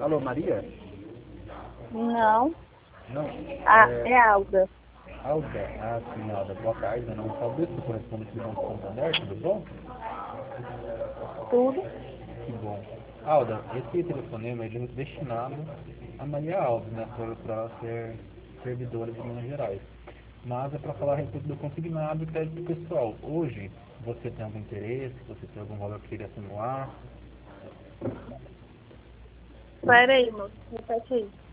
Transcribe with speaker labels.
Speaker 1: Alô, Maria?
Speaker 2: Não.
Speaker 1: Não.
Speaker 2: Ah,
Speaker 1: É,
Speaker 2: é Alda.
Speaker 1: Alda. Ah, sim, Alda. Boa tarde. Meu nome é Fabrício, correspondente do Banco Santander. Tudo bom?
Speaker 2: Tudo.
Speaker 1: Que bom. Alda, esse telefonema é destinado a Maria Alves, né? Para ela ser servidora de Minas Gerais. Mas é para falar a respeito do consignado e crédito pessoal. Hoje, você tem algum interesse? Você tem algum valor que queria acumular?
Speaker 2: Pera aí, moço. Repete aí.